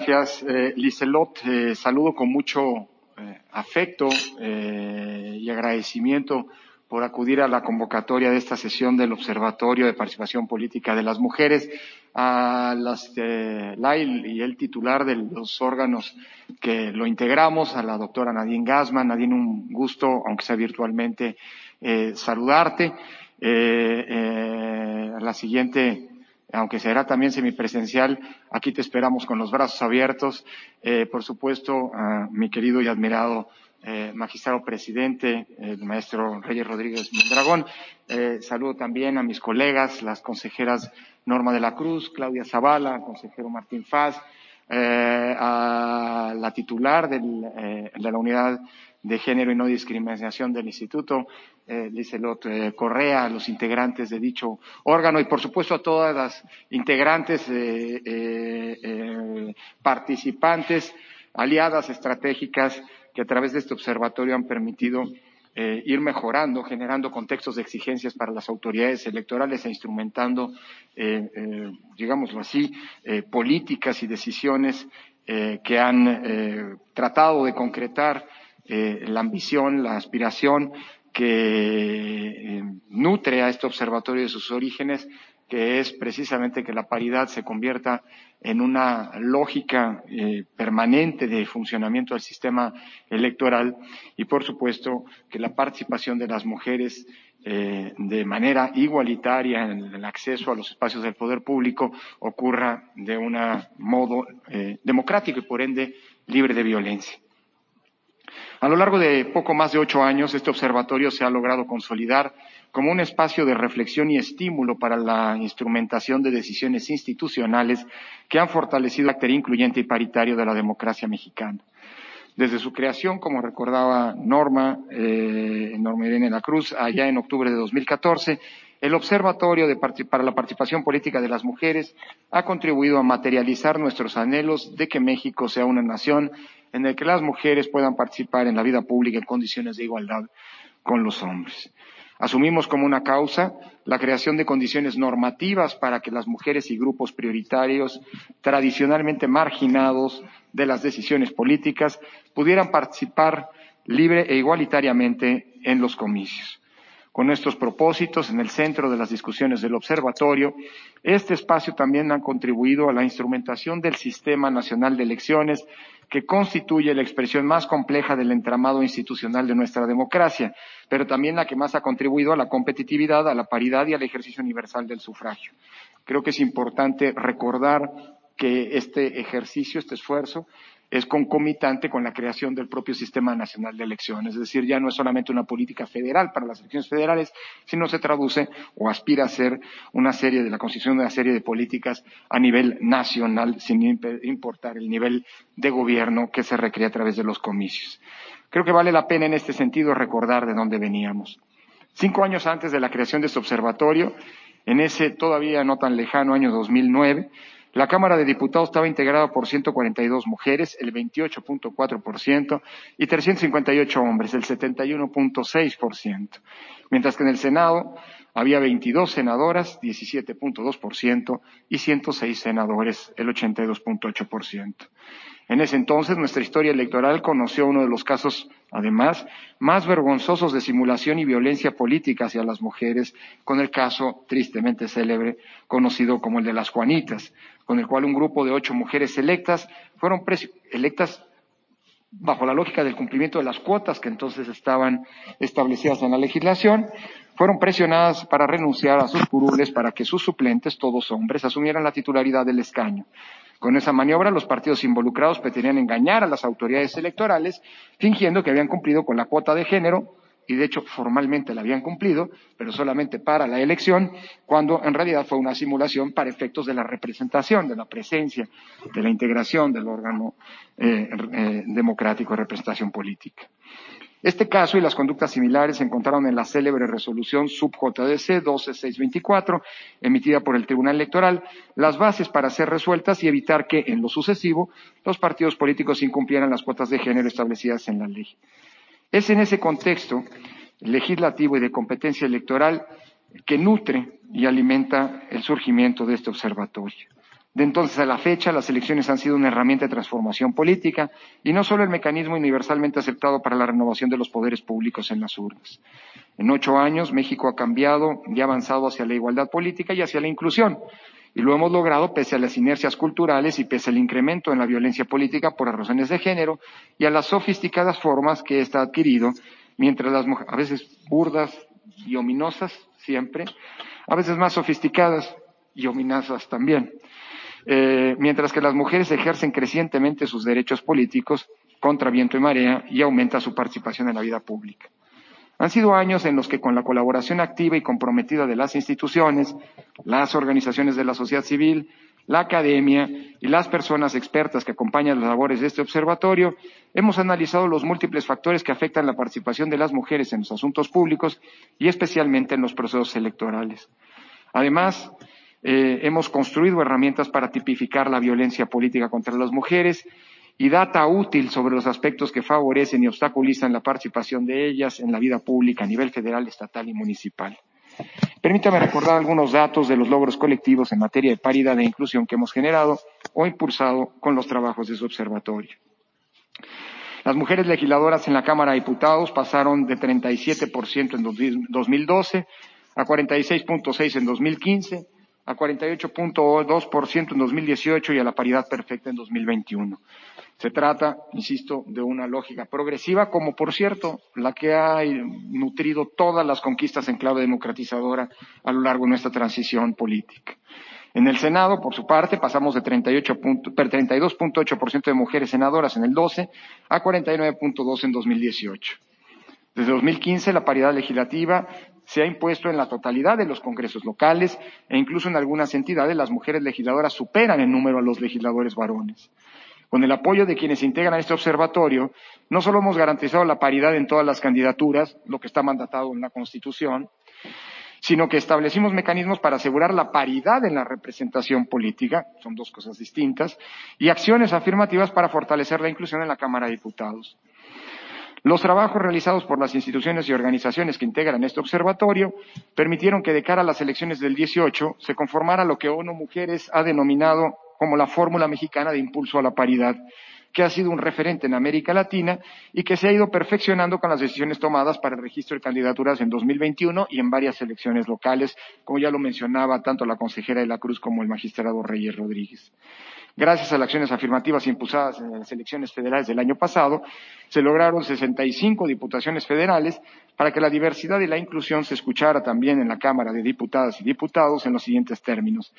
gracias, Liselot. Saludo con mucho afecto y agradecimiento por acudir a la convocatoria de esta sesión del Observatorio de Participación Política de las Mujeres, a la y el titular de los órganos que lo integramos, a la doctora Nadine Gassmann. Nadine, un gusto, aunque sea virtualmente, saludarte. La siguiente, aunque será también semipresencial, aquí te esperamos con los brazos abiertos. Por supuesto, a mi querido y admirado magistrado presidente, el maestro Reyes Rodríguez Mondragón. Saludo también a mis colegas, las consejeras Norma de la Cruz, Claudia Zavala, consejero Martín Faz, a la titular de la Unidad de Género y No Discriminación del Instituto, Liselot Correa, a los integrantes de dicho órgano y, por supuesto, a todas las integrantes, participantes, aliadas estratégicas que a través de este observatorio han permitido ir mejorando, generando contextos de exigencias para las autoridades electorales e instrumentando, digámoslo así, políticas y decisiones que han tratado de concretar la ambición, la aspiración que nutre a este observatorio de sus orígenes, que es precisamente que la paridad se convierta en una lógica permanente de funcionamiento del sistema electoral y, por supuesto, que la participación de las mujeres de manera igualitaria en el acceso a los espacios del poder público ocurra de un modo democrático y, por ende, libre de violencia. A lo largo de poco más de 8 años, este observatorio se ha logrado consolidar como un espacio de reflexión y estímulo para la instrumentación de decisiones institucionales que han fortalecido el carácter incluyente y paritario de la democracia mexicana. Desde su creación, como recordaba Norma Irene de la Cruz, allá en octubre de 2014, el Observatorio para la Participación Política de las Mujeres ha contribuido a materializar nuestros anhelos de que México sea una nación en la que las mujeres puedan participar en la vida pública en condiciones de igualdad con los hombres. Asumimos como una causa la creación de condiciones normativas para que las mujeres y grupos prioritarios tradicionalmente marginados de las decisiones políticas pudieran participar libre e igualitariamente en los comicios. Con estos propósitos en el centro de las discusiones del observatorio, este espacio también ha contribuido a la instrumentación del Sistema Nacional de Elecciones, que constituye la expresión más compleja del entramado institucional de nuestra democracia, pero también la que más ha contribuido a la competitividad, a la paridad y al ejercicio universal del sufragio. Creo que es importante recordar que este ejercicio, este esfuerzo, es concomitante con la creación del propio Sistema Nacional de Elecciones. Es decir, ya no es solamente una política federal para las elecciones federales, sino se traduce o aspira a ser la constitución de una serie de políticas a nivel nacional, sin importar el nivel de gobierno que se requiere a través de los comicios. Creo que vale la pena en este sentido recordar de dónde veníamos. 5 años antes de la creación de este observatorio, en ese todavía no tan lejano año 2009, la Cámara de Diputados estaba integrada por 142 mujeres, el 28.4%, y 358 hombres, el 71.6%. Mientras que en el Senado había 22 senadoras, 17.2%, y 106 senadores, el 82.8%. En ese entonces, nuestra historia electoral conoció uno de los casos, además, más vergonzosos de simulación y violencia política hacia las mujeres, con el caso tristemente célebre conocido como el de las Juanitas, con el cual un grupo de 8 mujeres electas fueron electas bajo la lógica del cumplimiento de las cuotas que entonces estaban establecidas en la legislación, fueron presionadas para renunciar a sus curules para que sus suplentes, todos hombres, asumieran la titularidad del escaño. Con esa maniobra, los partidos involucrados pretendían engañar a las autoridades electorales, fingiendo que habían cumplido con la cuota de género, y de hecho formalmente la habían cumplido, pero solamente para la elección, cuando en realidad fue una simulación para efectos de la representación, de la presencia, de la integración del órgano democrático de representación política. Este caso y las conductas similares se encontraron en la célebre resolución sub-JDC 12624, emitida por el Tribunal Electoral, las bases para ser resueltas y evitar que, en lo sucesivo, los partidos políticos incumplieran las cuotas de género establecidas en la ley. Es en ese contexto legislativo y de competencia electoral que nutre y alimenta el surgimiento de este observatorio. De entonces a la fecha, las elecciones han sido una herramienta de transformación política y no solo el mecanismo universalmente aceptado para la renovación de los poderes públicos en las urnas. En 8 años, México ha cambiado y ha avanzado hacia la igualdad política y hacia la inclusión. Y lo hemos logrado pese a las inercias culturales y pese al incremento en la violencia política por razones de género y a las sofisticadas formas que ésta ha adquirido, mientras las mujeres, a veces burdas y ominosas, siempre, a veces más sofisticadas y ominosas también. Mientras que las mujeres ejercen crecientemente sus derechos políticos contra viento y marea y aumenta su participación en la vida pública. Han sido años en los que con la colaboración activa y comprometida de las instituciones, las organizaciones de la sociedad civil, la academia y las personas expertas que acompañan las labores de este observatorio, hemos analizado los múltiples factores que afectan la participación de las mujeres en los asuntos públicos y especialmente en los procesos electorales. Además, hemos construido herramientas para tipificar la violencia política contra las mujeres y data útil sobre los aspectos que favorecen y obstaculizan la participación de ellas en la vida pública a nivel federal, estatal y municipal. Permítame recordar algunos datos de los logros colectivos en materia de paridad e inclusión que hemos generado o impulsado con los trabajos de su observatorio. Las mujeres legisladoras en la Cámara de Diputados pasaron de 37% en 2012 a 46.6% en 2015, a 48.2% en 2018 y a la paridad perfecta en 2021. Se trata, insisto, de una lógica progresiva, como por cierto, la que ha nutrido todas las conquistas en clave democratizadora a lo largo de nuestra transición política. En el Senado, por su parte, pasamos de 32.8% de mujeres senadoras en el 12 a 49.2% en 2018. Desde 2015, la paridad legislativa se ha impuesto en la totalidad de los congresos locales e incluso en algunas entidades las mujeres legisladoras superan en número a los legisladores varones. Con el apoyo de quienes integran este observatorio, no solo hemos garantizado la paridad en todas las candidaturas, lo que está mandatado en la Constitución, sino que establecimos mecanismos para asegurar la paridad en la representación política, son dos cosas distintas, y acciones afirmativas para fortalecer la inclusión en la Cámara de Diputados. Los trabajos realizados por las instituciones y organizaciones que integran este observatorio permitieron que de cara a las elecciones del 18 se conformara lo que ONU Mujeres ha denominado como la fórmula mexicana de impulso a la paridad, que ha sido un referente en América Latina y que se ha ido perfeccionando con las decisiones tomadas para el registro de candidaturas en 2021 y en varias elecciones locales, como ya lo mencionaba tanto la consejera de la Cruz como el magistrado Reyes Rodríguez. Gracias a las acciones afirmativas impulsadas en las elecciones federales del año pasado, se lograron 65 diputaciones federales para que la diversidad y la inclusión se escuchara también en la Cámara de Diputadas y Diputados en los siguientes términos: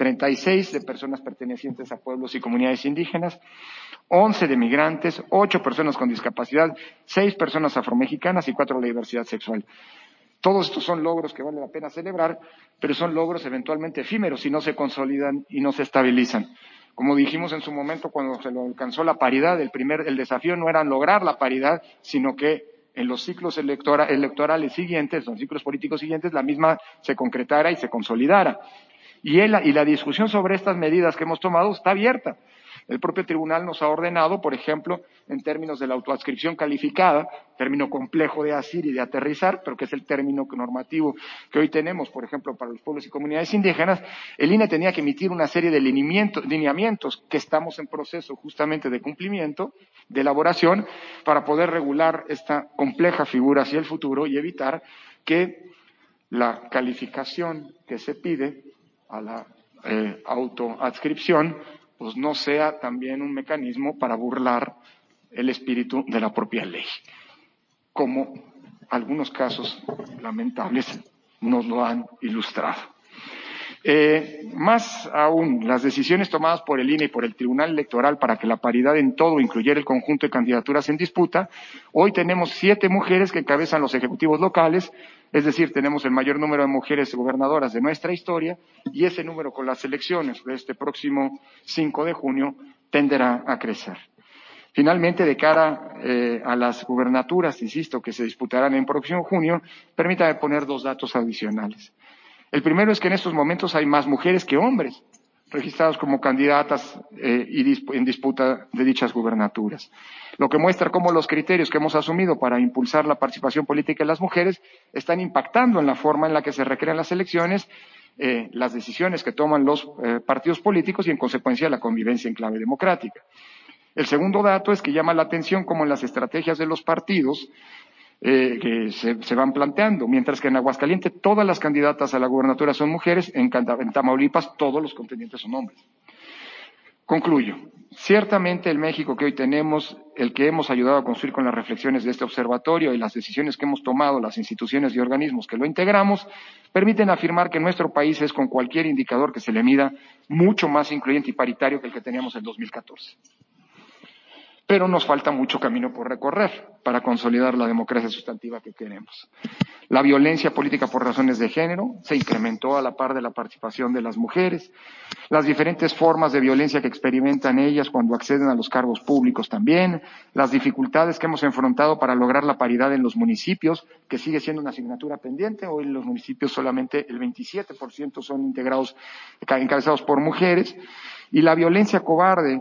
36 de personas pertenecientes a pueblos y comunidades indígenas, 11 de migrantes, 8 personas con discapacidad, 6 personas afromexicanas y 4 de la diversidad sexual. Todos estos son logros que vale la pena celebrar, pero son logros eventualmente efímeros si no se consolidan y no se estabilizan. Como dijimos en su momento cuando se lo alcanzó la paridad, el desafío no era lograr la paridad, sino que en los ciclos electorales siguientes, los ciclos políticos siguientes, la misma se concretara y se consolidara. Y la discusión sobre estas medidas que hemos tomado está abierta. El propio tribunal nos ha ordenado, por ejemplo, en términos de la autoadscripción calificada, término complejo de asir y de aterrizar, pero que es el término normativo que hoy tenemos, por ejemplo, para los pueblos y comunidades indígenas, el INE tenía que emitir una serie de lineamientos que estamos en proceso justamente de cumplimiento, de elaboración, para poder regular esta compleja figura hacia el futuro y evitar que la calificación que se pide a la autoadscripción pues no sea también un mecanismo para burlar el espíritu de la propia ley, como algunos casos lamentables nos lo han ilustrado. Más aún, las decisiones tomadas por el INE y por el Tribunal Electoral para que la paridad en todo incluyera el conjunto de candidaturas en disputa, hoy tenemos 7 mujeres que encabezan los ejecutivos locales, es decir, tenemos el mayor número de mujeres gobernadoras de nuestra historia, y ese número con las elecciones de este próximo 5 de junio tenderá a crecer. Finalmente, de cara a las gubernaturas, insisto, que se disputarán en próximo junio, permítame poner 2 datos adicionales. El primero es que en estos momentos hay más mujeres que hombres registrados como candidatas en disputa de dichas gubernaturas, lo que muestra cómo los criterios que hemos asumido para impulsar la participación política de las mujeres están impactando en la forma en la que se recrean las elecciones las decisiones que toman los partidos políticos y, en consecuencia, la convivencia en clave democrática. El segundo dato es que llama la atención cómo en las estrategias de los partidos que se van planteando, mientras que en Aguascalientes todas las candidatas a la gubernatura son mujeres, en Tamaulipas todos los contendientes son hombres. Concluyo. Ciertamente el México que hoy tenemos, el que hemos ayudado a construir con las reflexiones de este observatorio y las decisiones que hemos tomado las instituciones y organismos que lo integramos, permiten afirmar que nuestro país es, con cualquier indicador que se le mida, mucho más incluyente y paritario que el que teníamos en 2014. Pero nos falta mucho camino por recorrer para consolidar la democracia sustantiva que queremos. La violencia política por razones de género se incrementó a la par de la participación de las mujeres. Las diferentes formas de violencia que experimentan ellas cuando acceden a los cargos públicos también. Las dificultades que hemos enfrentado para lograr la paridad en los municipios, que sigue siendo una asignatura pendiente. Hoy en los municipios solamente el 27% son encabezados por mujeres. Y la violencia cobarde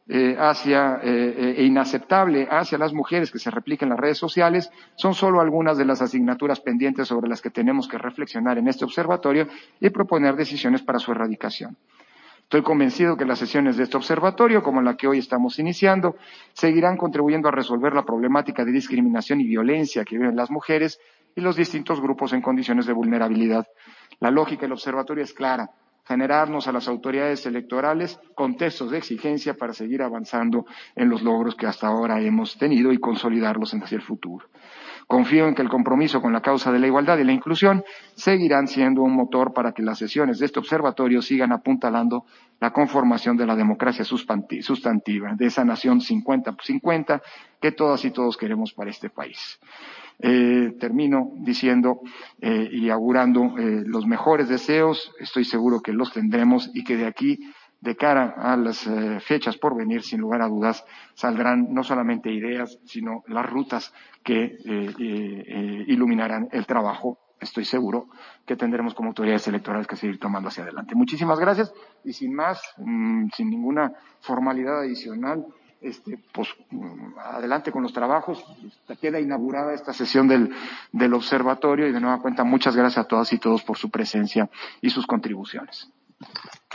e inaceptable hacia las mujeres que se replica en las redes sociales son solo algunas de las asignaturas pendientes sobre las que tenemos que reflexionar en este observatorio y proponer decisiones para su erradicación. Estoy convencido que las sesiones de este observatorio, como la que hoy estamos iniciando, seguirán contribuyendo a resolver la problemática de discriminación y violencia que viven las mujeres y los distintos grupos en condiciones de vulnerabilidad. La lógica del observatorio es clara: generarnos a las autoridades electorales contextos de exigencia para seguir avanzando en los logros que hasta ahora hemos tenido y consolidarlos hacia el futuro. Confío en que el compromiso con la causa de la igualdad y la inclusión seguirán siendo un motor para que las sesiones de este observatorio sigan apuntalando la conformación de la democracia sustantiva, de esa nación 50-50 que todas y todos queremos para este país. Termino diciendo y augurando los mejores deseos. Estoy seguro que los tendremos y que de aquí, de cara a las fechas por venir, sin lugar a dudas, saldrán no solamente ideas, sino las rutas que iluminarán el trabajo. Estoy seguro que tendremos como autoridades electorales que seguir tomando hacia adelante. Muchísimas gracias y sin más, sin ninguna formalidad adicional, pues adelante con los trabajos. Queda inaugurada esta sesión del observatorio y de nueva cuenta muchas gracias a todas y todos por su presencia y sus contribuciones.